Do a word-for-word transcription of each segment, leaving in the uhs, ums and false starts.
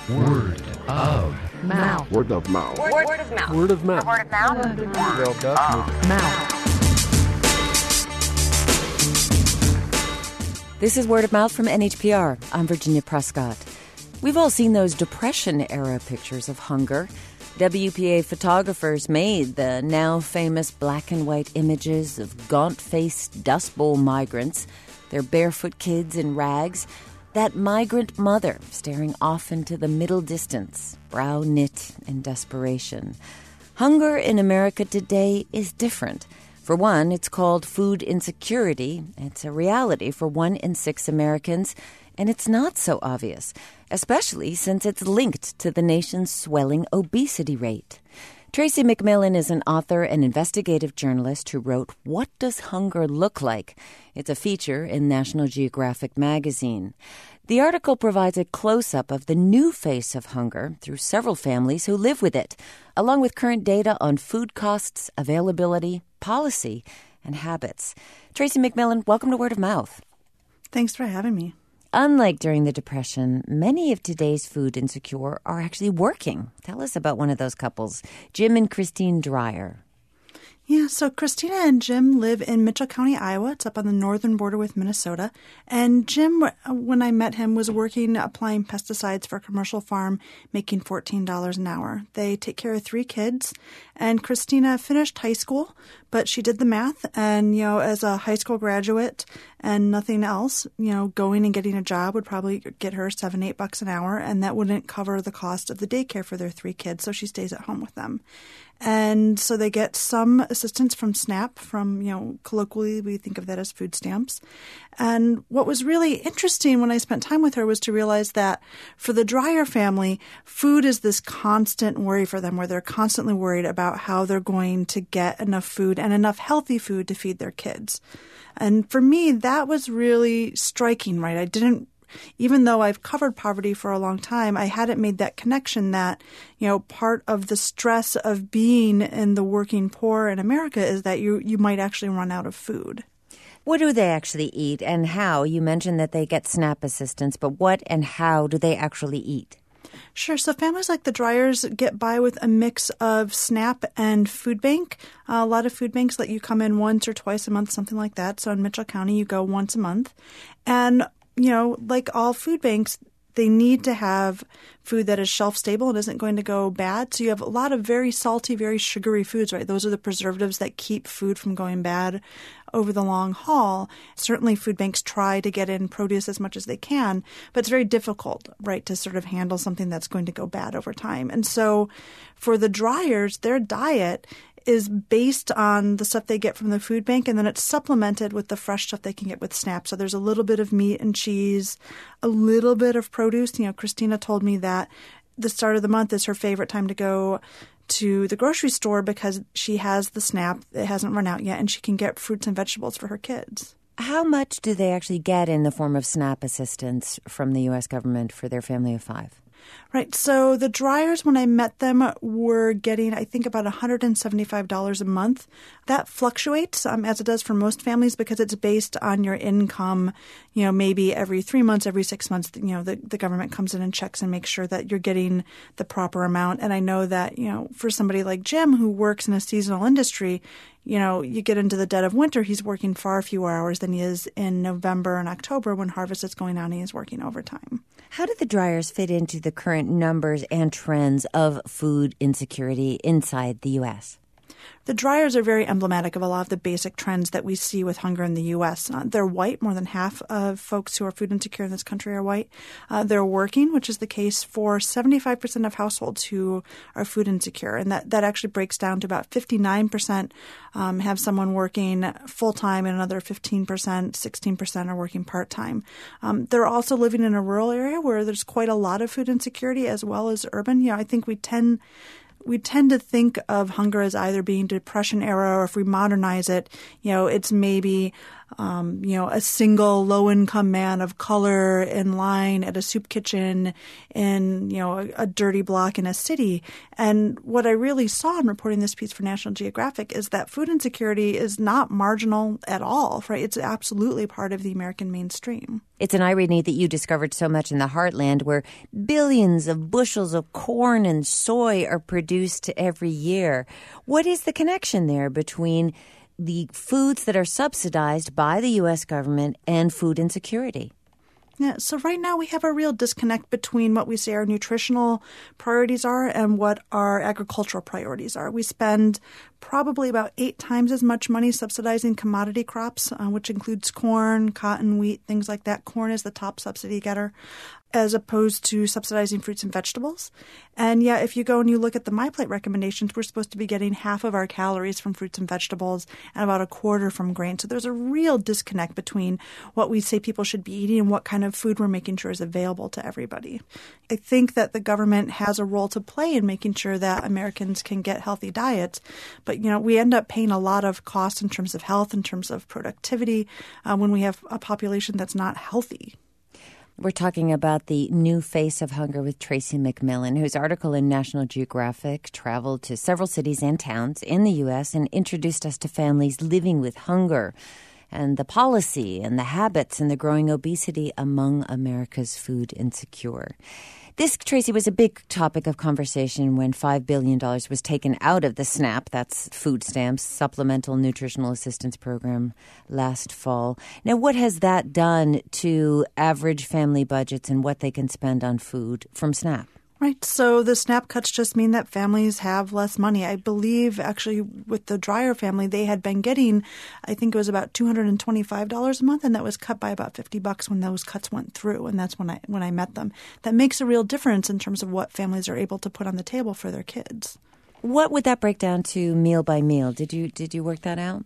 Word of mouth. Word of mouth. Word, word of mouth. Word of mouth. Word of mouth. Word of mouth. Mouth. This is Word of Mouth from N H P R. I'm Virginia Prescott. We've all seen those Depression-era pictures of hunger. W P A photographers made the now famous black and white images of gaunt-faced Dust Bowl migrants, their barefoot kids in rags, that migrant mother staring off into the middle distance, brow knit in desperation. Hunger in America today is different. For one, it's called food insecurity. It's a reality for one in six Americans, and it's not so obvious, especially since it's linked to the nation's swelling obesity rate. Tracy McMillan is an author and investigative journalist who wrote What Does Hunger Look Like? It's a feature in National Geographic magazine. The article provides a close-up of the new face of hunger through several families who live with it, along with current data on food costs, availability, policy, and habits. Tracy McMillan, welcome to Word of Mouth. Thanks for having me. Unlike during the Depression, many of today's food insecure are actually working. Tell us about one of those couples, Jim and Christine Dreyer. Yeah, so Christina and Jim live in Mitchell County, Iowa. It's up on the northern border with Minnesota. And Jim, when I met him, was working applying pesticides for a commercial farm, making fourteen dollars an hour. They take care of three kids. And Christina finished high school, but she did the math. And, you know, as a high school graduate and nothing else, you know, going and getting a job would probably get her seven, eight bucks an hour. And that wouldn't cover the cost of the daycare for their three kids. So she stays at home with them. And so they get some assistance from SNAP, from, you know, colloquially we think of that as food stamps. And what was really interesting when I spent time with her was to realize that for the Dreyer family, food is this constant worry for them, where they're constantly worried about how they're going to get enough food and enough healthy food to feed their kids. And for me, that was really striking, right? I didn't Even though I've covered poverty for a long time, I hadn't made that connection that, you know, part of the stress of being in the working poor in America is that you, you might actually run out of food. What do they actually eat and how? You mentioned that they get SNAP assistance, but what and how do they actually eat? Sure. So families like the Dryers get by with a mix of SNAP and food bank. Uh, a lot of food banks let you come in once or twice a month, something like that. So in Mitchell County, you go once a month. And you know, like all food banks, they need to have food that is shelf stable and isn't going to go bad. So you have a lot of very salty, very sugary foods, right? Those are the preservatives that keep food from going bad over the long haul. Certainly food banks try to get in produce as much as they can, but it's very difficult, right, to sort of handle something that's going to go bad over time. And so for the Dryers, their diet is based on the stuff they get from the food bank, and then it's supplemented with the fresh stuff they can get with SNAP. So there's a little bit of meat and cheese, a little bit of produce. You know, Christina told me that the start of the month is her favorite time to go to the grocery store because she has the SNAP. It hasn't run out yet, and she can get fruits and vegetables for her kids. How much do they actually get in the form of SNAP assistance from the U S government for their family of five? Right. So the Dryers, when I met them, were getting, I think, about one hundred seventy-five dollars a month. That fluctuates, um, as it does for most families, because it's based on your income. You know, maybe every three months, every six months, you know, the, the government comes in and checks and makes sure that you're getting the proper amount. And I know that, you know, for somebody like Jim who works in a seasonal industry, you know, you get into the dead of winter, he's working far fewer hours than he is in November and October when harvest is going on and he's working overtime. How do the Dryers fit into the current numbers and trends of food insecurity inside the U S? The Dryers are very emblematic of a lot of the basic trends that we see with hunger in the U S. Uh, they're white. More than half of folks who are food insecure in this country are white. Uh, they're working, which is the case for seventy-five percent of households who are food insecure. And that, that actually breaks down to about fifty-nine percent um, have someone working full-time and another fifteen percent, sixteen percent are working part-time. Um, they're also living in a rural area where there's quite a lot of food insecurity as well as urban. You know, I think we tend... We tend to think of hunger as either being Depression era, or if we modernize it, you know, it's maybe um, you know, a single low-income man of color in line at a soup kitchen in, you know, a, a dirty block in a city. And what I really saw in reporting this piece for National Geographic is that food insecurity is not marginal at all, right? It's absolutely part of the American mainstream. It's an irony that you discovered so much in the heartland where billions of bushels of corn and soy are produced every year. What is the connection there between the foods that are subsidized by the U S government and food insecurity? Yeah, so right now we have a real disconnect between what we say our nutritional priorities are and what our agricultural priorities are. We spend probably about eight times as much money subsidizing commodity crops, uh, which includes corn, cotton, wheat, things like that. Corn is the top subsidy getter, as opposed to subsidizing fruits and vegetables. And yeah, if you go and you look at the MyPlate recommendations, we're supposed to be getting half of our calories from fruits and vegetables and about a quarter from grain. So there's a real disconnect between what we say people should be eating and what kind of food we're making sure is available to everybody. I think that the government has a role to play in making sure that Americans can get healthy diets. But, you know, we end up paying a lot of costs in terms of health, in terms of productivity, uh, when we have a population that's not healthy. We're talking about the new face of hunger with Tracy McMillan, whose article in National Geographic traveled to several cities and towns in the U S and introduced us to families living with hunger and the policy and the habits and the growing obesity among America's food insecure. This, Tracy, was a big topic of conversation when five billion dollars was taken out of the SNAP, that's food stamps, Supplemental Nutritional Assistance Program, last fall. Now, what has that done to average family budgets and what they can spend on food from SNAP? Right. So the SNAP cuts just mean that families have less money. I believe actually with the Dreyer family, they had been getting, I think it was about two hundred twenty-five dollars a month, and that was cut by about fifty bucks when those cuts went through. And that's when I when I met them. That makes a real difference in terms of what families are able to put on the table for their kids. What would that break down to meal by meal? Did you did you work that out?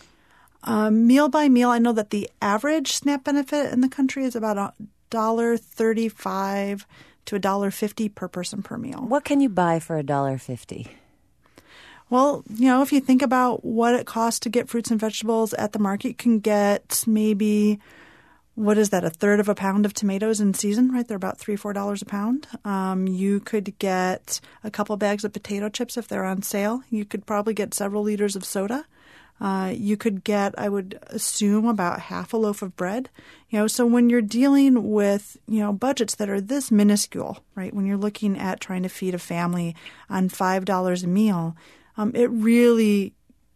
Um, meal by meal, I know that the average SNAP benefit in the country is about one dollar thirty-five to one dollar fifty per person per meal. What can you buy for one dollar fifty? Well, you know, if you think about what it costs to get fruits and vegetables at the market, you can get maybe, what is that, a third of a pound of tomatoes in season, right? They're about three dollars, four dollars a pound. Um, you could get a couple bags of potato chips if they're on sale. You could probably get several liters of soda. Uh, you could get, I would assume, about half a loaf of bread. You know, so when you're dealing with, you know, budgets that are this minuscule, right, when you're looking at trying to feed a family on five dollars a meal, um, it really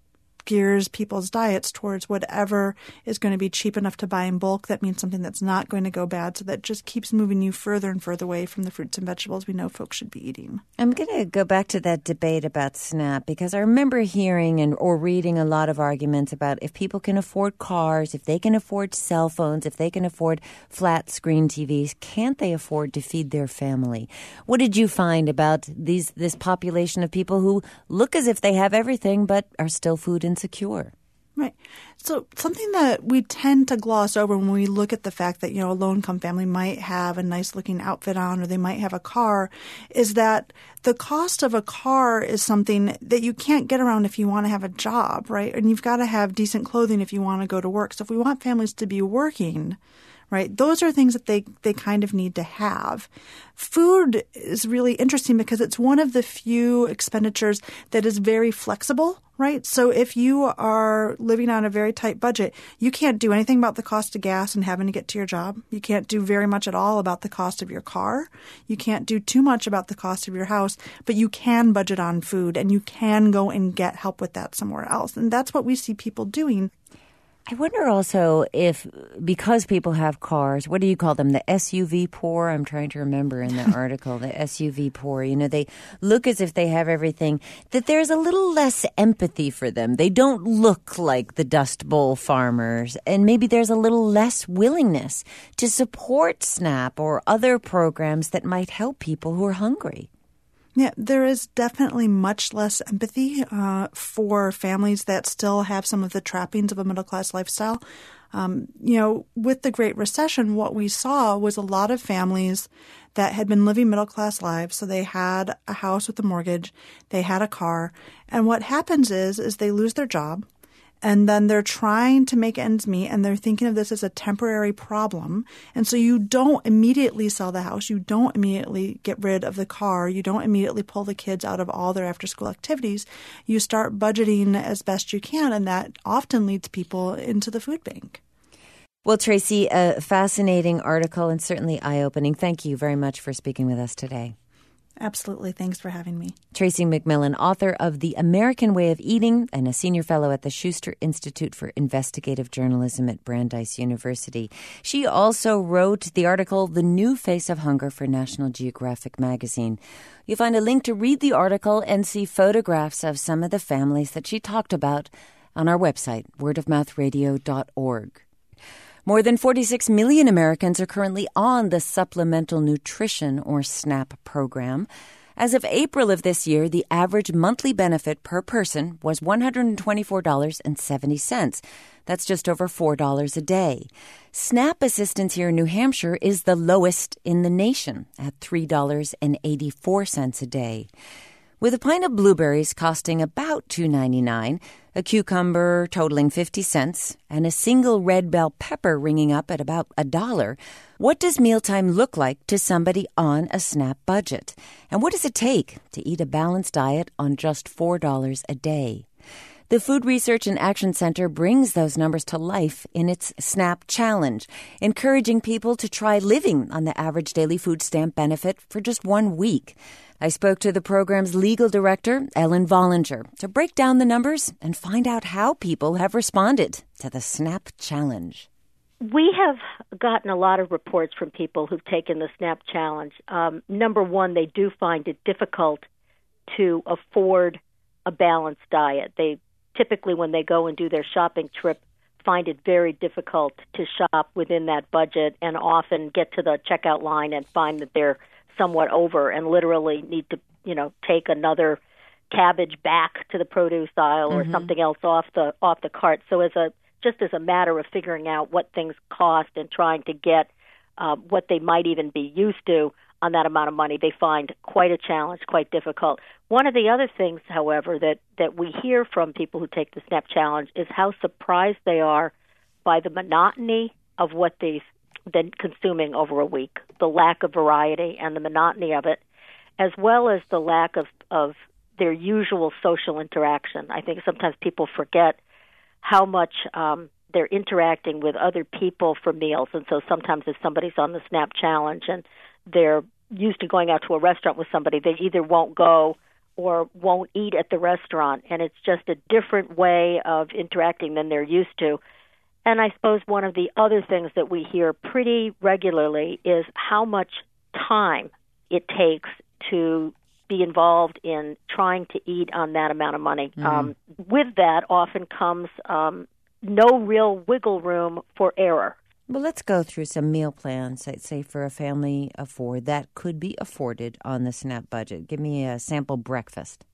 gears people's diets towards whatever is going to be cheap enough to buy in bulk. That means something that's not going to go bad. So that just keeps moving you further and further away from the fruits and vegetables we know folks should be eating. I'm going to go back to that debate about SNAP because I remember hearing and or reading a lot of arguments about if people can afford cars, if they can afford cell phones, if they can afford flat screen T Vs, can't they afford to feed their family? What did you find about these this population of people who look as if they have everything but are still food insecure? Right. So something that we tend to gloss over when we look at the fact that, you know, a low-income family might have a nice-looking outfit on or they might have a car is that the cost of a car is something that you can't get around if you want to have a job, right? And you've got to have decent clothing if you want to go to work. So if we want families to be working, right, those are things that they, they kind of need to have. Food is really interesting because it's one of the few expenditures that is very flexible, right? So if you are living on a very tight budget, you can't do anything about the cost of gas and having to get to your job. You can't do very much at all about the cost of your car. You can't do too much about the cost of your house, but you can budget on food and you can go and get help with that somewhere else. And that's what we see people doing. I wonder also if, because people have cars, what do you call them, the S U V poor? I'm trying to remember in the article, the S U V poor. You know, they look as if they have everything, that there's a little less empathy for them. They don't look like the Dust Bowl farmers, and maybe there's a little less willingness to support SNAP or other programs that might help people who are hungry. Yeah, there is definitely much less empathy uh, for families that still have some of the trappings of a middle-class lifestyle. Um, you know, with the Great Recession, what we saw was a lot of families that had been living middle-class lives. So they had a house with a mortgage, they had a car, and what happens is, is they lose their job. and then they're trying to make ends meet, and they're thinking of this as a temporary problem. And so you don't immediately sell the house. You don't immediately get rid of the car. You don't immediately pull the kids out of all their after-school activities. You start budgeting as best you can, and that often leads people into the food bank. Well, Tracy, a fascinating article and certainly eye-opening. Thank you very much for speaking with us today. Absolutely. Thanks for having me. Tracy McMillan, author of The American Way of Eating and a senior fellow at the Schuster Institute for Investigative Journalism at Brandeis University. She also wrote the article, The New Face of Hunger, for National Geographic magazine. You'll find a link to read the article and see photographs of some of the families that she talked about on our website, word of mouth radio dot org. More than forty-six million Americans are currently on the Supplemental Nutrition, or SNAP, program. As of April of this year, the average monthly benefit per person was one hundred twenty-four dollars and seventy cents. That's just over four dollars a day. SNAP assistance here in New Hampshire is the lowest in the nation at three dollars and eighty-four cents a day. With a pint of blueberries costing about two dollars and ninety-nine cents, a cucumber totaling fifty cents, and a single red bell pepper ringing up at about a dollar, what does mealtime look like to somebody on a SNAP budget? And what does it take to eat a balanced diet on just four dollars a day? The Food Research and Action Center brings those numbers to life in its SNAP Challenge, encouraging people to try living on the average daily food stamp benefit for just one week. I spoke to the program's legal director, Ellen Vollinger, to break down the numbers and find out how people have responded to the SNAP Challenge. We have gotten a lot of reports from people who've taken the SNAP Challenge. Um, number one, they do find it difficult to afford a balanced diet. They typically, when they go and do their shopping trip, find it very difficult to shop within that budget and often get to the checkout line and find that they're somewhat over and literally need to, you know, take another cabbage back to the produce aisle or mm-hmm. something else off the off the cart. So as a just as a matter of figuring out what things cost and trying to get uh, what they might even be used to on that amount of money, they find quite a challenge, quite difficult. One of the other things, however, that, that we hear from people who take the SNAP Challenge is how surprised they are by the monotony of what they've been consuming over a week, the lack of variety and the monotony of it, as well as the lack of, of their usual social interaction. I think sometimes people forget how much um, they're interacting with other people for meals. And so sometimes if somebody's on the SNAP Challenge and they're used to going out to a restaurant with somebody, they either won't go or won't eat at the restaurant. And it's just a different way of interacting than they're used to. And I suppose one of the other things that we hear pretty regularly is how much time it takes to be involved in trying to eat on that amount of money. Mm. Um, with that often comes um, no real wiggle room for error. Well, let's go through some meal plans, say, for a family of four that could be afforded on the SNAP budget. Give me a sample breakfast.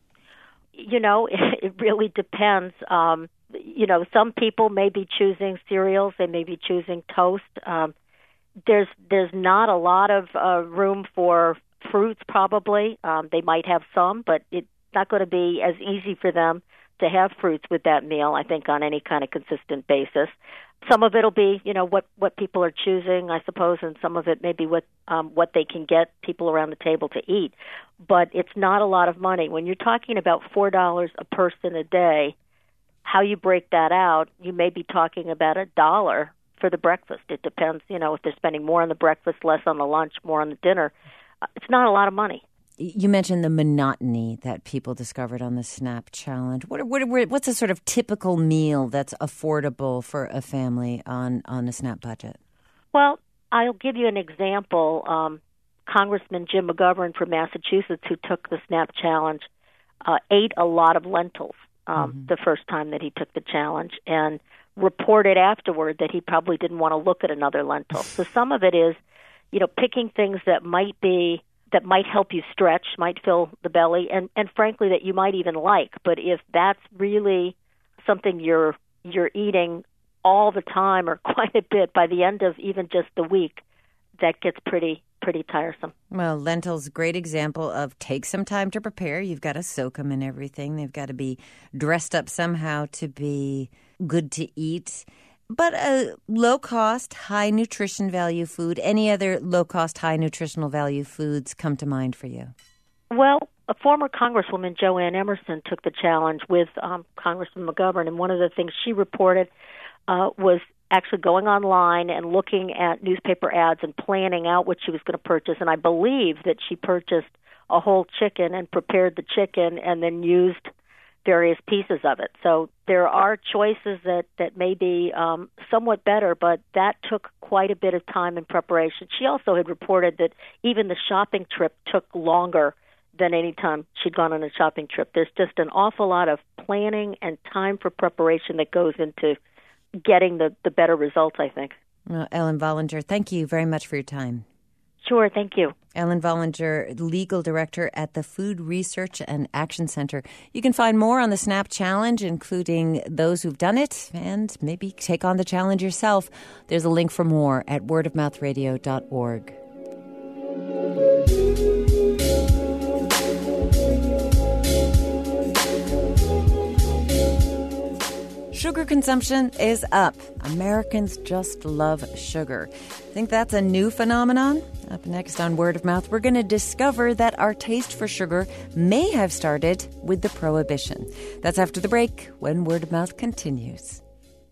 You know, it really depends. Um, you know, some people may be choosing cereals. They may be choosing toast. Um, there's there's not a lot of uh, room for fruits, probably. Um, they might have some, but it's not going to be as easy for them to have fruits with that meal, I think, on any kind of consistent basis. Some of it will be, you know, what, what people are choosing, I suppose, and some of it may be what, um, what they can get people around the table to eat. But it's not a lot of money. When you're talking about four dollars a person a day, how you break that out, you may be talking about a dollar for the breakfast. It depends, you know, if they're spending more on the breakfast, less on the lunch, more on the dinner. Uh, it's not a lot of money. You mentioned the monotony that people discovered on the SNAP Challenge. What, what, what's a sort of typical meal that's affordable for a family on, on a SNAP budget? Well, I'll give you an example. Um, Congressman Jim McGovern from Massachusetts, who took the SNAP Challenge, uh, ate a lot of lentils um, mm-hmm. the first time that he took the challenge and reported afterward that he probably didn't want to look at another lentil. So some of it is, you know, picking things that might be that might help you stretch, might fill the belly, and, and frankly that you might even like. But if that's really something you're you're eating all the time or quite a bit, by the end of even just the week, that gets pretty pretty tiresome. Well, lentils, great example of take some time to prepare. You've got to soak them and everything. They've got to be dressed up somehow to be good to eat. But a low-cost, high nutrition value food, any other low-cost, high nutritional value foods come to mind for you? Well, a former Congresswoman, Joanne Emerson, took the challenge with um, Congressman McGovern, and one of the things she reported uh, was actually going online and looking at newspaper ads and planning out what she was going to purchase. And I believe that she purchased a whole chicken and prepared the chicken and then used various pieces of it. So there are choices that, that may be um, somewhat better, but that took quite a bit of time and preparation. She also had reported that even the shopping trip took longer than any time she'd gone on a shopping trip. There's just an awful lot of planning and time for preparation that goes into getting the, the better results, I think. Well, Ellen Vollinger, thank you very much for your time. Sure, thank you. Ellen Vollinger, Legal Director at the Food Research and Action Center. You can find more on the SNAP Challenge, including those who've done it, and maybe take on the challenge yourself. There's a link for more at word of mouth radio dot org. Sugar consumption is up. Americans just love sugar. Think that's a new phenomenon? Up next on Word of Mouth, we're going to discover that our taste for sugar may have started with the Prohibition. That's after the break, when Word of Mouth continues.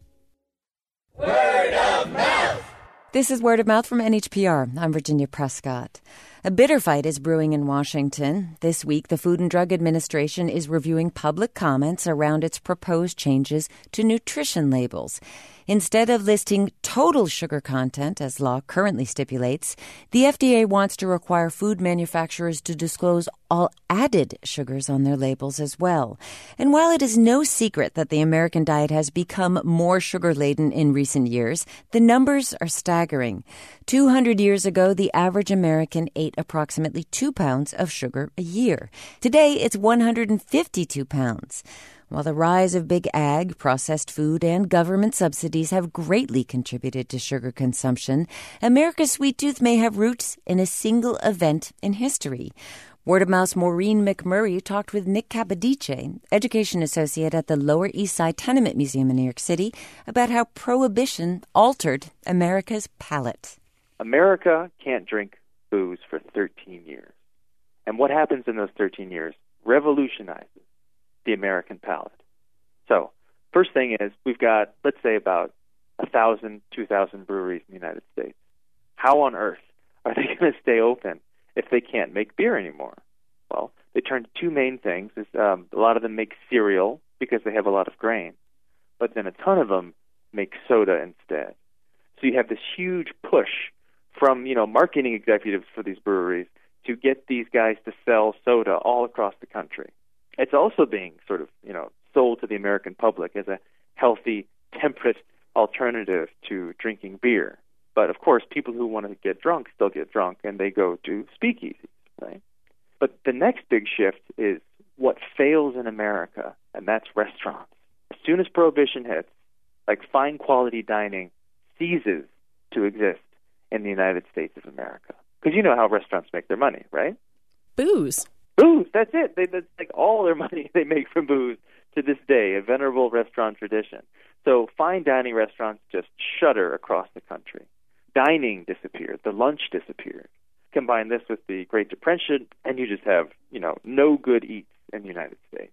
Word of Mouth! This is Word of Mouth from N H P R. I'm Virginia Prescott. A bitter fight is brewing in Washington. This week, the Food and Drug Administration is reviewing public comments around its proposed changes to nutrition labels. Instead of listing total sugar content, as law currently stipulates, the F D A wants to require food manufacturers to disclose all added sugars on their labels as well. And while it is no secret that the American diet has become more sugar-laden in recent years, the numbers are staggering. two hundred years ago, the average American ate approximately two pounds of sugar a year. Today, it's one hundred fifty-two pounds. While the rise of big ag, processed food, and government subsidies have greatly contributed to sugar consumption, America's sweet tooth may have roots in a single event in history. Word of Mouth's Maureen McMurray talked with Nick Capodice, education associate at the Lower East Side Tenement Museum in New York City, about how Prohibition altered America's palate. America can't drink booze for thirteen years. And what happens in those thirteen years revolutionizes the American palate. So, first thing is, we've got, let's say, about one thousand, two thousand breweries in the United States. How on earth are they going to stay open if they can't make beer anymore? Well, they turn to two main things. Is, um, a lot of them make cereal because they have a lot of grain, but then a ton of them make soda instead. So you have this huge push from, you know, marketing executives for these breweries to get these guys to sell soda all across the country. It's also being sort of, you know, sold to the American public as a healthy, temperate alternative to drinking beer. But, of course, people who want to get drunk still get drunk, and they go to speakeasies, right? But the next big shift is what fails in America, and that's restaurants. As soon as Prohibition hits, like fine-quality dining ceases to exist in the United States of America. Because you know how restaurants make their money, right? Booze. Booze, that's it. They, that's like all their money they make from booze to this day, a venerable restaurant tradition. So fine dining restaurants just shudder across the country. Dining disappeared. The lunch disappeared. Combine this with the Great Depression, and you just have, you know, no good eats in the United States.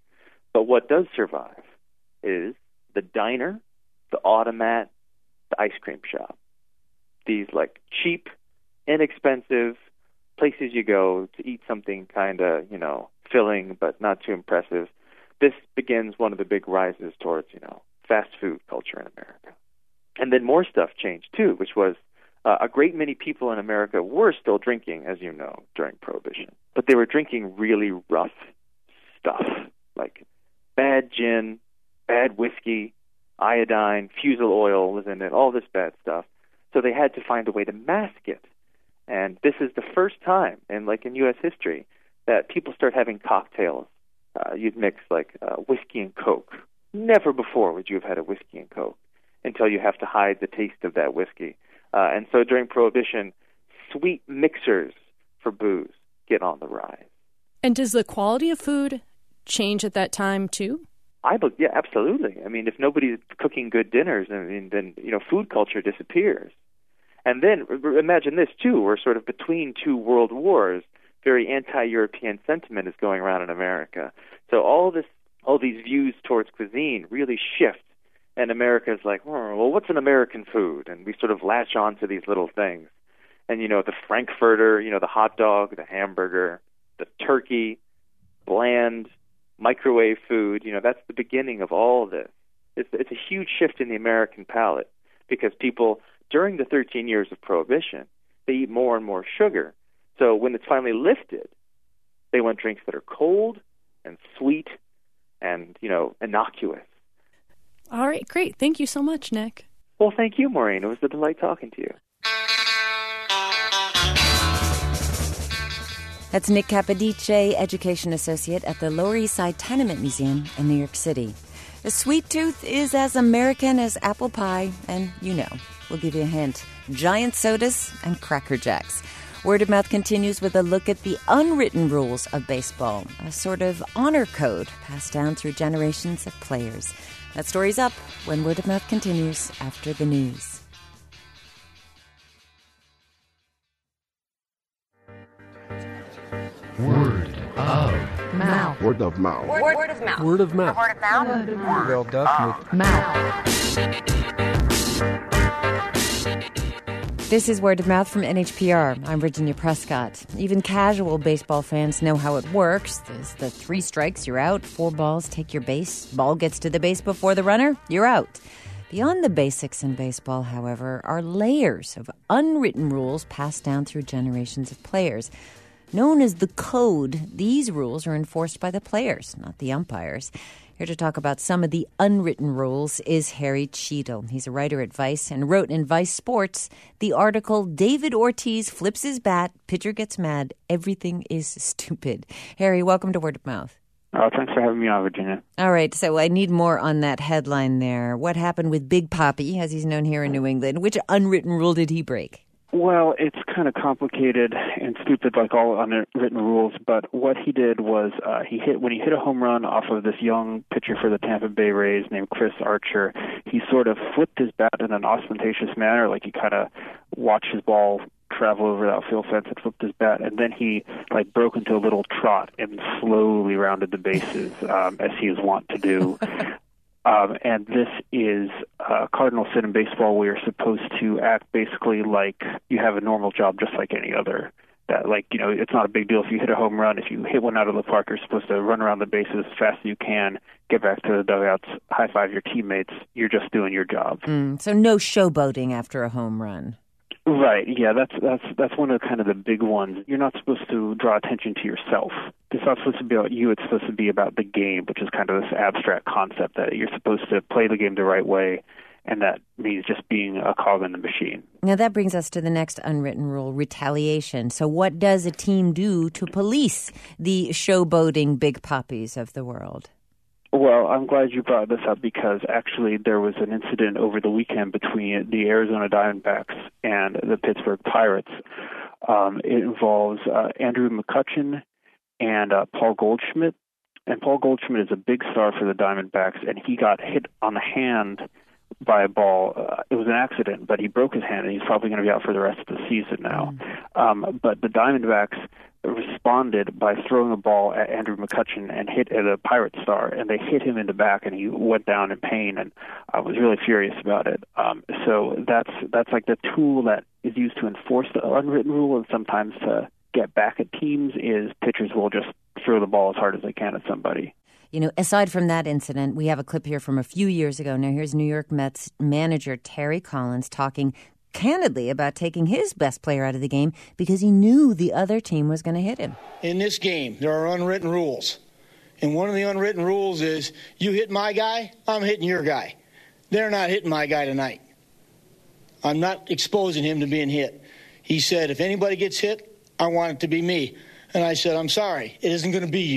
But what does survive is the diner, the automat, the ice cream shop. These, like, cheap, inexpensive places you go to eat something kind of, you know, filling but not too impressive. This begins one of the big rises towards, you know, fast food culture in America. And then more stuff changed, too, which was uh, a great many people in America were still drinking, as you know, during Prohibition. But they were drinking really rough stuff, like bad gin, bad whiskey, iodine, fusel oil was in it, all this bad stuff. So they had to find a way to mask it. And this is the first time, in like in U S history, that people start having cocktails. Uh, you'd mix like uh, whiskey and Coke. Never before would you have had a whiskey and Coke until you have to hide the taste of that whiskey. Uh, and so during Prohibition, sweet mixers for booze get on the rise. And does the quality of food change at that time too? I believe, yeah, absolutely. I mean, if nobody's cooking good dinners, I mean, then, you know, food culture disappears. And then imagine this too: we're sort of between two world wars. Very anti-European sentiment is going around in America. So all this, all these views towards cuisine really shift, and America's like, oh, well, what's an American food? And we sort of latch on to these little things. And, you know, the Frankfurter, you know, the hot dog, the hamburger, the turkey, bland, microwave food, you know, that's the beginning of all of this. It's, it's a huge shift in the American palate because people, during the thirteen years of Prohibition, they eat more and more sugar. So when it's finally lifted, they want drinks that are cold and sweet and, you know, innocuous. All right, great. Thank you so much, Nick. Well, thank you, Maureen. It was a delight talking to you. That's Nick Capodice, Education Associate at the Lower East Side Tenement Museum in New York City. The sweet tooth is as American as apple pie, and you know, we'll give you a hint, giant sodas and Cracker Jacks. Word of Mouth continues with a look at the unwritten rules of baseball, a sort of honor code passed down through generations of players. That story's up when Word of Mouth continues after the news. Word of mouth. Word of mouth. Word, word of mouth. Word of mouth. Word of mouth. Word of mouth. This is Word of Mouth from N H P R. I'm Virginia Prescott. Even casual baseball fans know how it works. There's the three strikes, you're out. Four balls, take your base. Ball gets to the base before the runner, you're out. Beyond the basics in baseball, however, are layers of unwritten rules passed down through generations of players. Known as the code, these rules are enforced by the players, not the umpires. Here to talk about some of the unwritten rules is Harry Cheadle. He's a writer at Vice and wrote in Vice Sports the article, David Ortiz Flips His Bat, Pitcher Gets Mad, Everything is Stupid. Harry, welcome to Word of Mouth. Oh, thanks for having me on, Virginia. All right, so I need more on that headline there. What happened with Big Papi, as he's known here in New England? Which unwritten rule did he break? Well, it's kind of complicated and stupid like all unwritten rules, but what he did was uh, he hit when he hit a home run off of this young pitcher for the Tampa Bay Rays named Chris Archer, he sort of flipped his bat in an ostentatious manner, like he kind of watched his ball travel over the outfield fence and flipped his bat, and then he like broke into a little trot and slowly rounded the bases, um, as he is wont to do. Um, and this is uh, cardinal sin in baseball, where you're supposed to act basically like you have a normal job just like any other. That, like, you know, it's not a big deal if you hit a home run. If you hit one out of the park, you're supposed to run around the bases as fast as you can, get back to the dugouts, high-five your teammates. You're just doing your job. Mm, so no showboating after a home run. Right, yeah, that's that's that's one of the, kind of the big ones. You're not supposed to draw attention to yourself. It's not supposed to be about you, it's supposed to be about the game, which is kind of this abstract concept that you're supposed to play the game the right way, and that means just being a cog in the machine. Now that brings us to the next unwritten rule, retaliation. So what does a team do to police the showboating Big Papis of the world? Well, I'm glad you brought this up because actually there was an incident over the weekend between the Arizona Diamondbacks and the Pittsburgh Pirates. Um, it involves uh, Andrew McCutchen and uh, Paul Goldschmidt. And Paul Goldschmidt is a big star for the Diamondbacks, and he got hit on the hand by a ball. Uh, it was an accident, but he broke his hand, and he's probably going to be out for the rest of the season now. Mm. Um, but the Diamondbacks responded by throwing a ball at Andrew McCutchen and hit at a Pirate star, and they hit him in the back, and he went down in pain, and I was really furious about it. Um, so that's that's like the tool that is used to enforce the unwritten rule, and sometimes to get back at teams is pitchers will just throw the ball as hard as they can at somebody. You know, aside from that incident, we have a clip here from a few years ago. Now, here's New York Mets manager Terry Collins talking candidly about taking his best player out of the game because he knew the other team was going to hit him. In this game, there are unwritten rules. And one of the unwritten rules is you hit my guy, I'm hitting your guy. They're not hitting my guy tonight. I'm not exposing him to being hit. He said, if anybody gets hit, I want it to be me. And I said, I'm sorry, it isn't going to be you.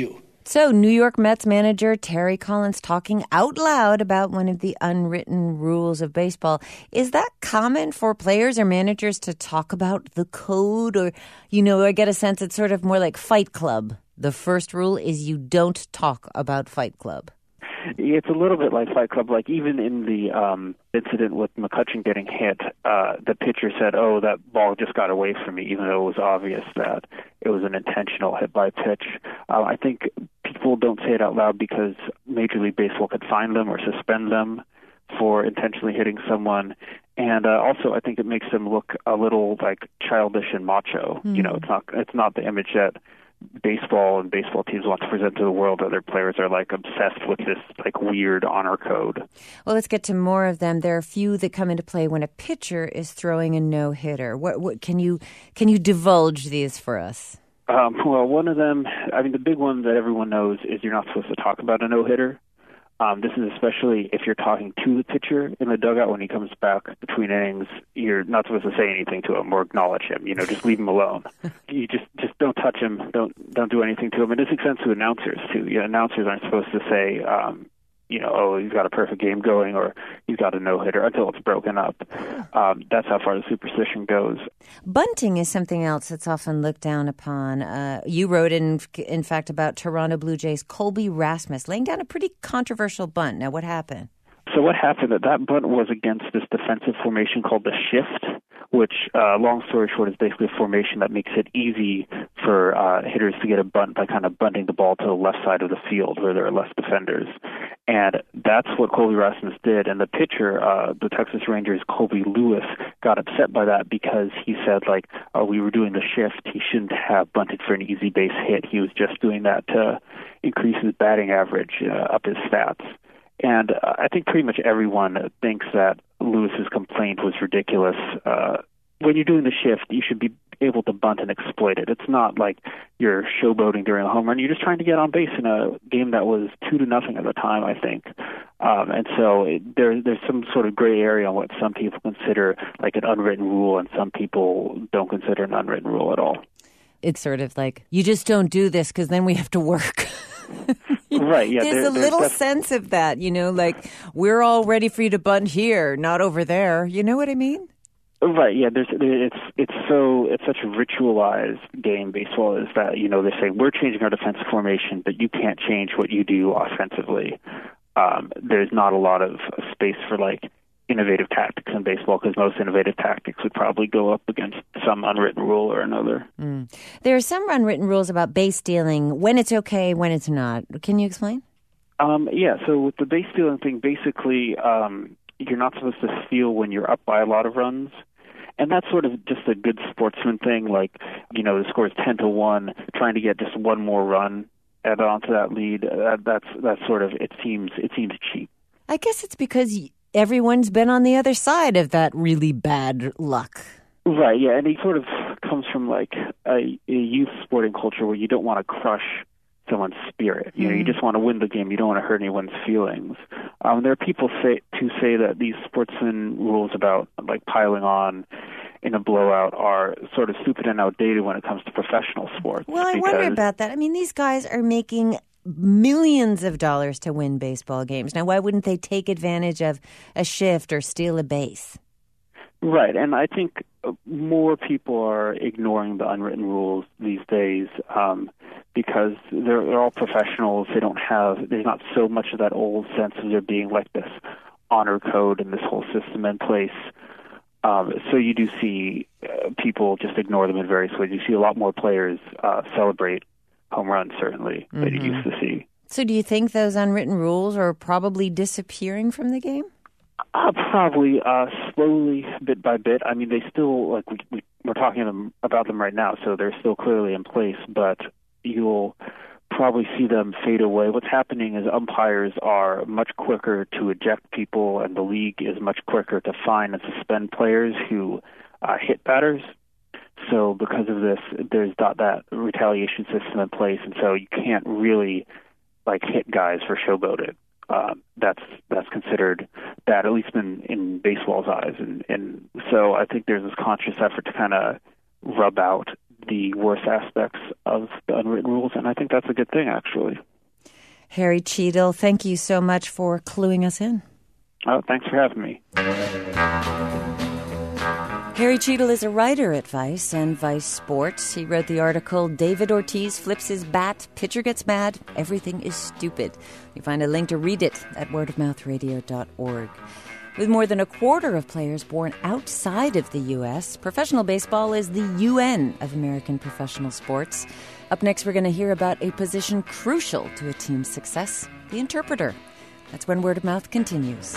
So, New York Mets manager Terry Collins talking out loud about one of the unwritten rules of baseball. Is that common for players or managers to talk about the code? Or, you know, I get a sense it's sort of more like Fight Club. The first rule is you don't talk about Fight Club. It's a little bit like Fight Club. Like even in the um, incident with McCutchen getting hit, uh, the pitcher said, oh, that ball just got away from me, even though it was obvious that it was an intentional hit by pitch. Uh, I think people don't say it out loud because Major League Baseball could fine them or suspend them for intentionally hitting someone. And uh, also, I think it makes them look a little like childish and macho. Mm. You know, it's not it's not the image that baseball and baseball teams want to present to the world, that their players are like obsessed with this like weird honor code. Well, let's get to more of them. There are a few that come into play when a pitcher is throwing a no-hitter. What, what can you can you divulge these for us? Um, well, one of them, I mean, the big one that everyone knows is you're not supposed to talk about a no-hitter. Um, this is especially if you're talking to the pitcher in the dugout when he comes back between innings. You're not supposed to say anything to him or acknowledge him. You know, just leave him alone. You just just don't touch him. Don't don't do anything to him. And this extends to announcers too. You know, announcers aren't supposed to say, um, you know, oh, he's got a perfect game going or he's got a no-hitter until it's broken up. Um, that's how far the superstition goes. Bunting is something else that's often looked down upon. Uh, you wrote, in, in fact, about Toronto Blue Jays' Colby Rasmus laying down a pretty controversial bunt. Now, what happened? So what happened, that that bunt was against this defensive formation called the shift, which, uh, long story short, is basically a formation that makes it easy for uh, hitters to get a bunt by kind of bunting the ball to the left side of the field where there are less defenders. And that's what Colby Rasmus did. And the pitcher, uh, the Texas Rangers' Colby Lewis, got upset by that because he said, like, oh, we were doing the shift. He shouldn't have bunted for an easy base hit. He was just doing that to increase his batting average, uh, up his stats. And uh, I think pretty much everyone thinks that Lewis's complaint was ridiculous. Uh, when you're doing the shift, you should be able to bunt and exploit it. It's not like you're showboating during a home run. You're just trying to get on base in a game that was two to nothing at the time, I think. Um, and so it, there, there's some sort of gray area on what some people consider like an unwritten rule and some people don't consider an unwritten rule at all. It's sort of like, you just don't do this because then we have to work. Right, yeah. There's there, a little def- sense of that, you know, like we're all ready for you to bunt here, not over there. You know what I mean? Right, yeah. There's, it's it's so it's such a ritualized game. Baseball is that, you know, they say we're changing our defensive formation, but you can't change what you do offensively. Um, there's not a lot of space for like innovative tactics in baseball because most innovative tactics would probably go up against some unwritten rule or another. Mm. There are some unwritten rules about base stealing, when it's okay, when it's not. Can you explain? Um, yeah, so with the base stealing thing, basically um, you're not supposed to steal when you're up by a lot of runs. And that's sort of just a good sportsman thing, like, you know, the score is ten to one, trying to get just one more run add on to that lead. Uh, that's that's sort of, it seems it seems cheap. I guess it's because everyone's been on the other side of that really bad luck. Right, yeah, and he sort of comes from like a, a youth sporting culture where you don't want to crush someone's spirit. You know, mm. you just want to win the game. You don't want to hurt anyone's feelings. Um, there are people say to say that these sportsman rules about like piling on in a blowout are sort of stupid and outdated when it comes to professional sports. Well, I because... wonder about that. I mean, these guys are making millions of dollars to win baseball games. Now, why wouldn't they take advantage of a shift or steal a base? Right, and I think more people are ignoring the unwritten rules these days um, because they're, they're all professionals. They don't have, there's not so much of that old sense of there being like this honor code and this whole system in place. Um, so you do see uh, people just ignore them in various ways. You see a lot more players uh, celebrate home runs, certainly, mm-hmm. than you used to see. So do you think those unwritten rules are probably disappearing from the game? Uh, probably uh, slowly, bit by bit. I mean, they still, like, we, we, we're talking them, about them right now, so they're still clearly in place, but you'll probably see them fade away. What's happening is umpires are much quicker to eject people, and the league is much quicker to fine and suspend players who uh, hit batters. So because of this, there's not that retaliation system in place, and so you can't really, like, hit guys for showboating. Uh, that's that's considered bad, at least in, in baseball's eyes. And, and so I think there's this conscious effort to kind of rub out the worst aspects of the unwritten rules, and I think that's a good thing, actually. Harry Cheadle, thank you so much for cluing us in. Oh, thanks for having me. Harry Cheadle is a writer at Vice and Vice Sports. He wrote the article, David Ortiz Flips His Bat, Pitcher Gets Mad, Everything is Stupid. You find a link to read it at word of mouth radio dot org. With more than a quarter of players born outside of the U S, professional baseball is the U N of American professional sports. Up next, we're going to hear about a position crucial to a team's success, the interpreter. That's when Word of Mouth continues.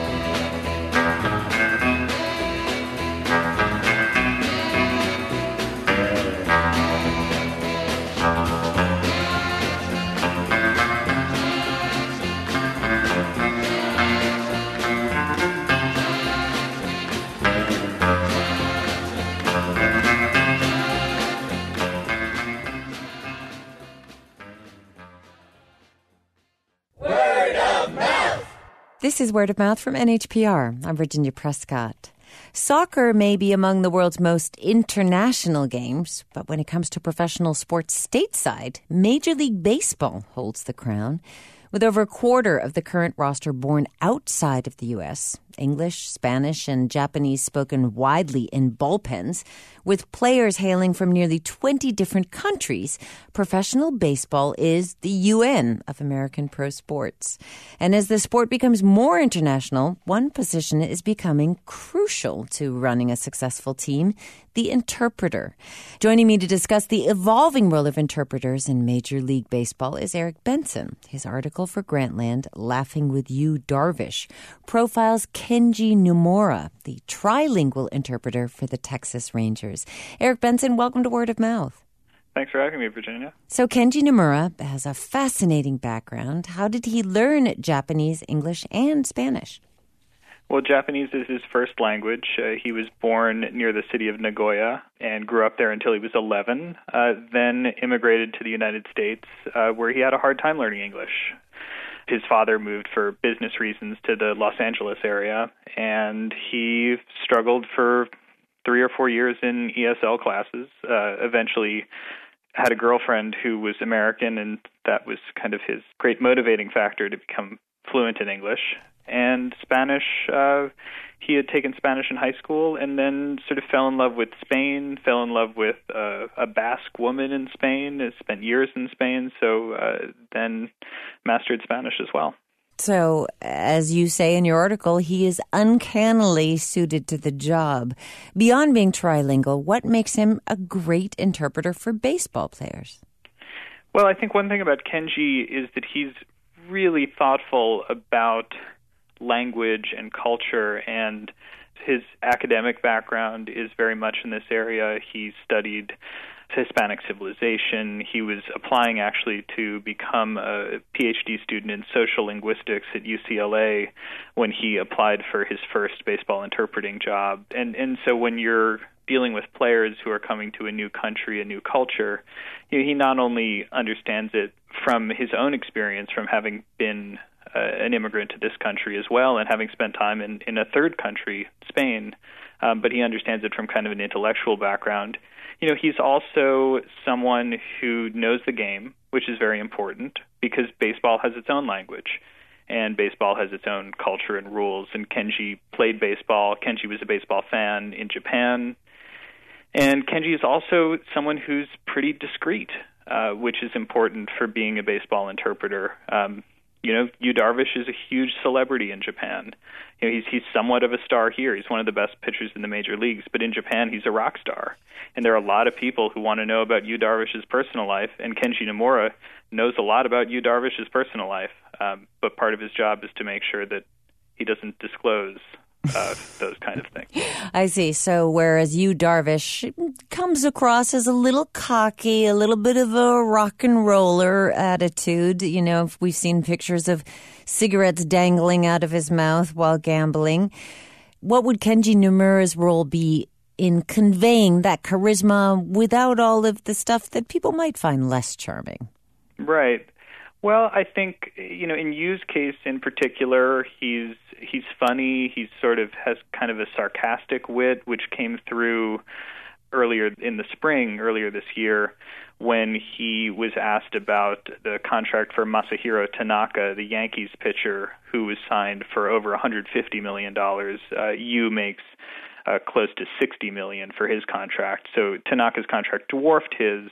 This is Word of Mouth from N H P R. I'm Virginia Prescott. Soccer may be among the world's most international games, but when it comes to professional sports stateside, Major League Baseball holds the crown. With over a quarter of the current roster born outside of the U S, English, Spanish, and Japanese spoken widely in bullpens, with players hailing from nearly twenty different countries, professional baseball is the U N of American pro sports. And as the sport becomes more international, one position is becoming crucial to running a successful team, the interpreter. Joining me to discuss the evolving role of interpreters in Major League Baseball is Eric Benson. His article for Grantland, Laughing with Yu Darvish, profiles Kenji Nomura, the trilingual interpreter for the Texas Rangers. Eric Benson, welcome to Word of Mouth. Thanks for having me, Virginia. So Kenji Nomura has a fascinating background. How did he learn Japanese, English, and Spanish? Well, Japanese is his first language. Uh, he was born near the city of Nagoya and grew up there until he was eleven, uh, then immigrated to the United States, uh, where he had a hard time learning English. His father moved for business reasons to the Los Angeles area, and he struggled for three or four years in E S L classes, uh, eventually had a girlfriend who was American, and that was kind of his great motivating factor to become fluent in English. And Spanish, uh, he had taken Spanish in high school and then sort of fell in love with Spain, fell in love with uh, a Basque woman in Spain, has spent years in Spain, so uh, then mastered Spanish as well. So, as you say in your article, he is uncannily suited to the job. Beyond being trilingual, what makes him a great interpreter for baseball players? Well, I think one thing about Kenji is that he's really thoughtful about language and culture, and his academic background is very much in this area. He studied Hispanic civilization. He was applying actually to become a P H D student in social linguistics at U C L A when he applied for his first baseball interpreting job. And and so when you're dealing with players who are coming to a new country, a new culture, you know, he not only understands it from his own experience from having been uh, an immigrant to this country as well and having spent time in, in a third country, Spain, um, but he understands it from kind of an intellectual background. You know, he's also someone who knows the game, which is very important because baseball has its own language and baseball has its own culture and rules. And Kenji played baseball. Kenji was a baseball fan in Japan. And Kenji is also someone who's pretty discreet, uh, which is important for being a baseball interpreter. Um, you know, Yu Darvish is a huge celebrity in Japan. You know, he's he's somewhat of a star here. He's one of the best pitchers in the major leagues, but in Japan, he's a rock star. And there are a lot of people who want to know about Yu Darvish's personal life, and Kenji Nomura knows a lot about Yu Darvish's personal life, um, but part of his job is to make sure that he doesn't disclose uh, those kind of things. I see. So whereas Yu Darvish comes across as a little cocky, a little bit of a rock and roller attitude, you know, we've seen pictures of cigarettes dangling out of his mouth while gambling. What would Kenji Nomura's role be in conveying that charisma without all of the stuff that people might find less charming? Right. Well, I think, you know, in Yu's case in particular, he's he's funny. He sort of has kind of a sarcastic wit, which came through earlier in the spring, earlier this year, when he was asked about the contract for Masahiro Tanaka, the Yankees pitcher who was signed for over one hundred fifty million dollars. Uh, Yu makes uh, close to sixty million dollars for his contract. So Tanaka's contract dwarfed his,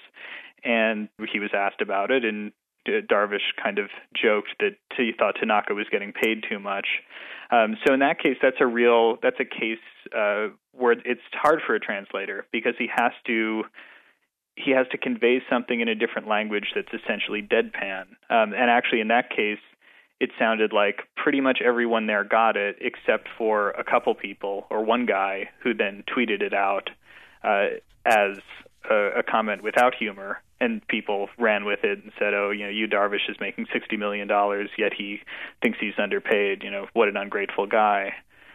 and he was asked about it, and Darvish kind of joked that he thought Tanaka was getting paid too much. Um, so in that case, that's a real that's a case uh, where it's hard for a translator because he has to he has to convey something in a different language that's essentially deadpan. Um, and actually, in that case, it sounded like pretty much everyone there got it, except for a couple people or one guy who then tweeted it out uh, as a, a comment without humor. And people ran with it and said, oh, you know, Yu Darvish is making sixty million dollars, yet he thinks he's underpaid. You know, what an ungrateful guy.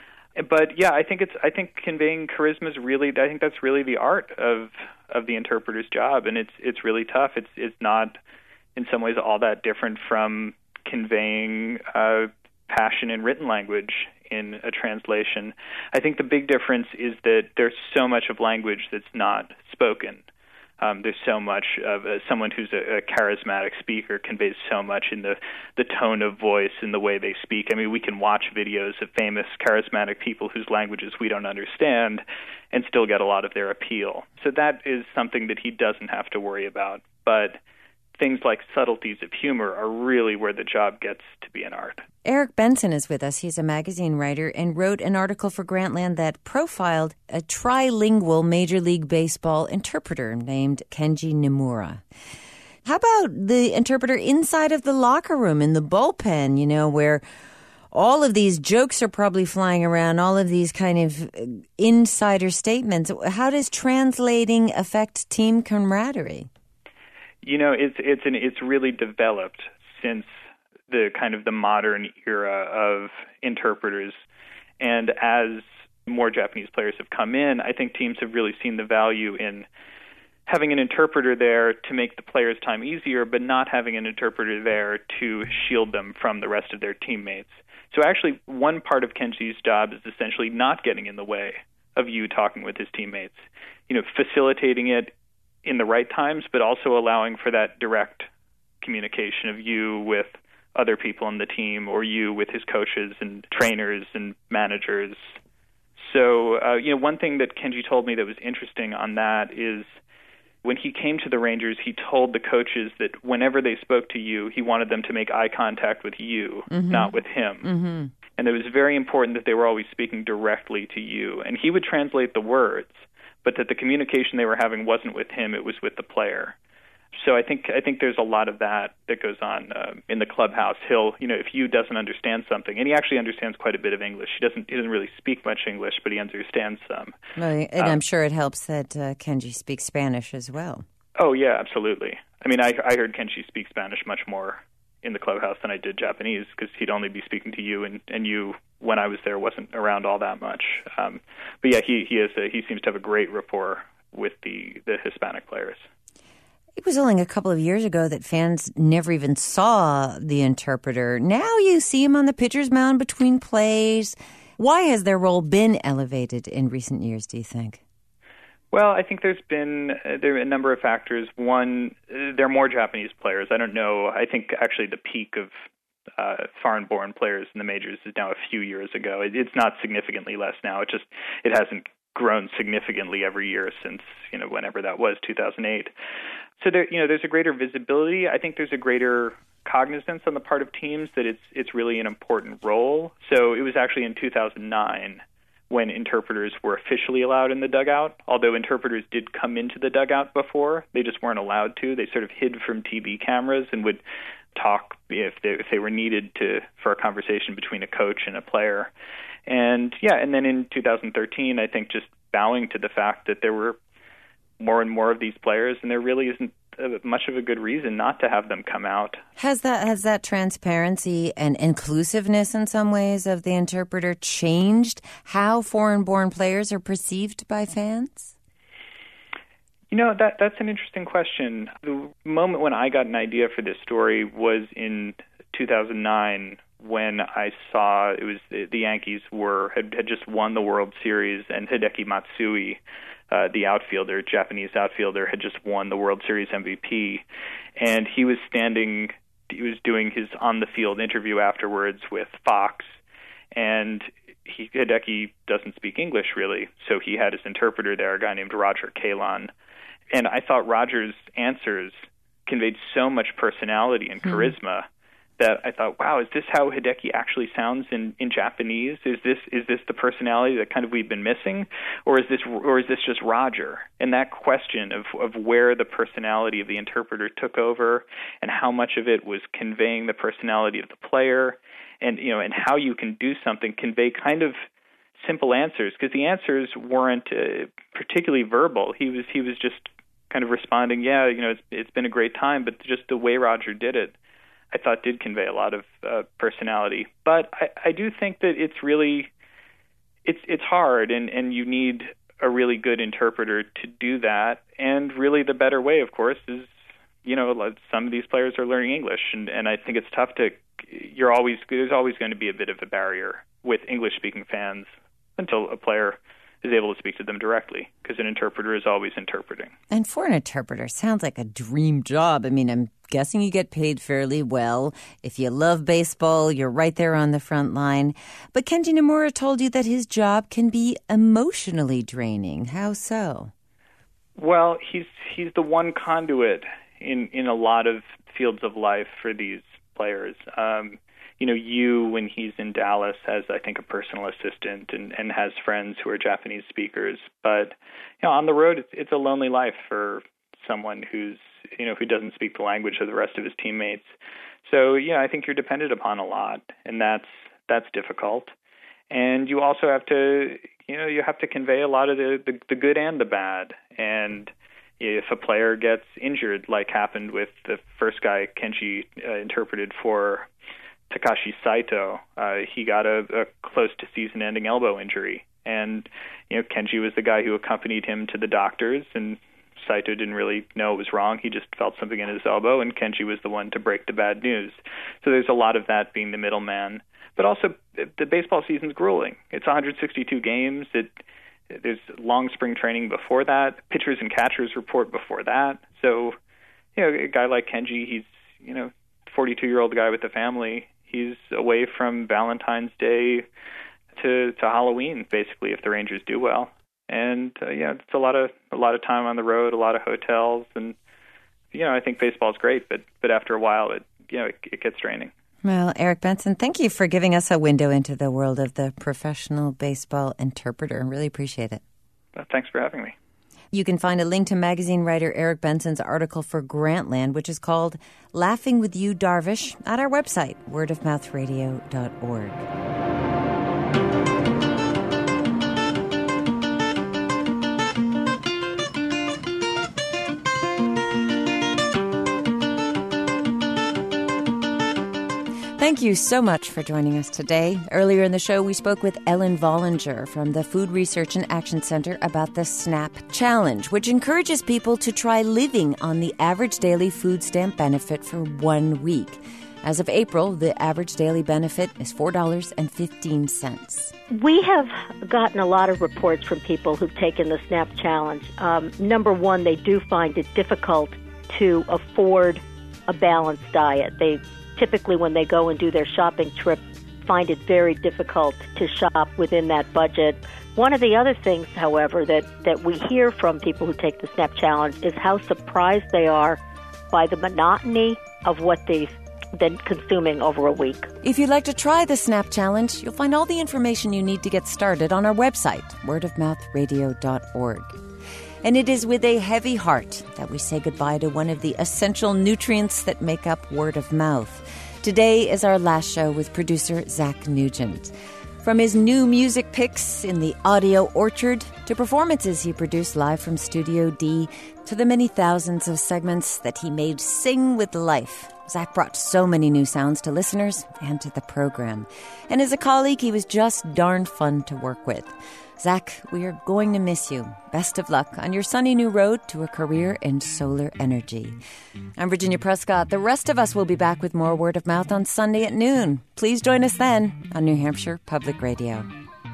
But, yeah, I think it's I think conveying charisma is really, I think that's really the art of of the interpreter's job. And it's it's really tough. It's, it's not, in some ways, all that different from conveying uh, passion in written language in a translation. I think the big difference is that there's so much of language that's not spoken. Um, there's so much of uh, someone who's a, a charismatic speaker conveys so much in the, the tone of voice and the way they speak. I mean, we can watch videos of famous charismatic people whose languages we don't understand and still get a lot of their appeal. So that is something that he doesn't have to worry about. But things like subtleties of humor are really where the job gets to be an art. Eric Benson is with us. He's a magazine writer and wrote an article for Grantland that profiled a trilingual Major League Baseball interpreter named Kenji Nimura. How about the interpreter inside of the locker room, in the bullpen, you know, where all of these jokes are probably flying around, all of these kind of insider statements? How does translating affect team camaraderie? You know, it's it's an, it's really developed since the kind of the modern era of interpreters. And as more Japanese players have come in, I think teams have really seen the value in having an interpreter there to make the players' time easier, but not having an interpreter there to shield them from the rest of their teammates. So actually, one part of Kenji's job is essentially not getting in the way of you talking with his teammates, you know, facilitating it in the right times, but also allowing for that direct communication of you with other people on the team or you with his coaches and trainers and managers. So, uh, you know, one thing that Kenji told me that was interesting on that is when he came to the Rangers, he told the coaches that whenever they spoke to you, he wanted them to make eye contact with you, mm-hmm. not with him. Mm-hmm. And it was very important that they were always speaking directly to you. And he would translate the words, but that the communication they were having wasn't with him, it was with the player. So I think I think there's a lot of that that goes on uh, in the clubhouse. He'll, you know, if Yu doesn't understand something, and he actually understands quite a bit of English. He doesn't he doesn't really speak much English, but he understands some. Well, and um, I'm sure it helps that uh, Kenji speaks Spanish as well. Oh yeah, absolutely. I mean, I I heard Kenji speak Spanish much more in the clubhouse than I did Japanese because he'd only be speaking to you, and, and you when I was there wasn't around all that much. Um, but yeah, he he is a, he seems to have a great rapport with the the Hispanic players. It was only a couple of years ago that fans never even saw the interpreter. Now you see him on the pitcher's mound between plays. Why has their role been elevated in recent years, do you think? Well, I think there's been uh, there are a number of factors. One, uh, there are more Japanese players. I don't know. I think actually the peak of uh, foreign-born players in the majors is now a few years ago. It, it's not significantly less now. It just it hasn't grown significantly every year since, you know, whenever that was, two thousand eight. So there, you know, there's a greater visibility. I think there's a greater cognizance on the part of teams that it's it's really an important role. So it was actually in two thousand nine when interpreters were officially allowed in the dugout. Although interpreters did come into the dugout before, they just weren't allowed to. They sort of hid from T V cameras and would talk if they, if they were needed to for a conversation between a coach and a player. And yeah, and then in two thousand thirteen, I think just bowing to the fact that there were more and more of these players, and there really isn't much of a good reason not to have them come out. Has that has that transparency and inclusiveness in some ways of the interpreter changed how foreign-born players are perceived by fans? You know, that that's an interesting question. The moment when I got an idea for this story was in two thousand nine when I saw it was the Yankees were had, had just won the World Series, and Hideki Matsui, uh, the outfielder, Japanese outfielder, had just won the World Series M V P, and he was standing, he was doing his on-the-field interview afterwards with Fox, and he, Hideki doesn't speak English really, so he had his interpreter there, a guy named Roger Kalon. And I thought Roger's answers conveyed so much personality and charisma mm. that I thought, wow, is this how Hideki actually sounds in, in Japanese? Is this is this the personality that kind of we've been missing, or is this or is this just Roger? And that question of of where the personality of the interpreter took over, and how much of it was conveying the personality of the player, and you know, and how you can do something convey kind of simple answers, because the answers weren't uh, particularly verbal. He was he was just kind of responding, yeah, you know, it's it's been a great time, but just the way Roger did it, I thought did convey a lot of uh, personality. But I, I do think that it's really, it's it's hard, and, and you need a really good interpreter to do that. And really the better way, of course, is, you know, some of these players are learning English, and, and I think it's tough to, you're always, there's always going to be a bit of a barrier with English-speaking fans until a player is able to speak to them directly, because an interpreter is always interpreting. And for an interpreter, sounds like a dream job. I mean, I'm guessing you get paid fairly well. If you love baseball, you're right there on the front line. But Kenji Nomura told you that his job can be emotionally draining. How so? Well, he's he's the one conduit in, in a lot of fields of life for these players. Um, You know, Yu, when he's in Dallas, has, I think, a personal assistant and, and has friends who are Japanese speakers. But, you know, on the road, it's, it's a lonely life for someone who's, you know, who doesn't speak the language of the rest of his teammates. So, yeah, I think you're dependent upon a lot, and that's that's difficult. And you also have to, you know, you have to convey a lot of the, the, the good and the bad. And if a player gets injured, like happened with the first guy Kenji uh, interpreted for, Takashi Saito, uh, he got a, a close to season-ending elbow injury, and you know Kenji was the guy who accompanied him to the doctors, and Saito didn't really know it was wrong. He just felt something in his elbow, and Kenji was the one to break the bad news. So there's a lot of that being the middleman, but also the baseball season's grueling. It's one hundred sixty-two games. It there's long spring training before that. Pitchers and catchers report before that. So you know a guy like Kenji, he's you know forty-two-year-old guy with a family. He's away from Valentine's Day to to Halloween, basically, if the Rangers do well. And uh, yeah, it's a lot of a lot of time on the road, a lot of hotels, and you know, I think baseball's great, but but after a while, it you know, it, it gets draining. Well, Eric Benson, thank you for giving us a window into the world of the professional baseball interpreter. I really appreciate it. Well, thanks for having me. You can find a link to magazine writer Eric Benson's article for Grantland, which is called Laughing with You, Darvish, at our website, word of mouth radio dot org. Thank you so much for joining us today. Earlier in the show, we spoke with Ellen Vollinger from the Food Research and Action Center about the SNAP Challenge, which encourages people to try living on the average daily food stamp benefit for one week. As of April, the average daily benefit is four dollars and fifteen cents. We have gotten a lot of reports from people who've taken the SNAP Challenge. Um, number one, they do find it difficult to afford a balanced diet. They typically, when they go and do their shopping trip, find it very difficult to shop within that budget. One of the other things, however, that, that we hear from people who take the SNAP Challenge is how surprised they are by the monotony of what they've been consuming over a week. If you'd like to try the SNAP Challenge, you'll find all the information you need to get started on our website, word of mouth radio dot org. And it is with a heavy heart that we say goodbye to one of the essential nutrients that make up word of mouth. Today is our last show with producer Zach Nugent. From his new music picks in the audio orchard to performances he produced live from Studio D to the many thousands of segments that he made sing with life, Zach brought so many new sounds to listeners and to the program. And as a colleague, he was just darn fun to work with. Zach, we are going to miss you. Best of luck on your sunny new road to a career in solar energy. I'm Virginia Prescott. The rest of us will be back with more Word of Mouth on Sunday at noon. Please join us then on New Hampshire Public Radio.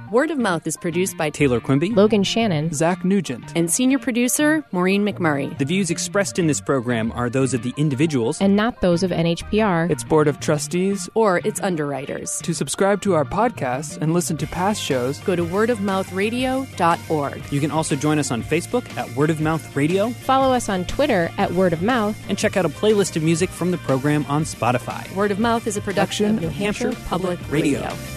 Word of Mouth is produced by Taylor Quimby, Logan Shannon, Zach Nugent, and senior producer Maureen McMurray. The views expressed in this program are those of the individuals and not those of N H P R, its board of trustees, or its underwriters. To subscribe to our podcast and listen to past shows, go to word of mouth radio dot org. You can also join us on Facebook at Word of Mouth Radio, follow us on Twitter at Word of Mouth, and check out a playlist of music from the program on Spotify. Word of Mouth is a production of New Hampshire Public Radio. Radio.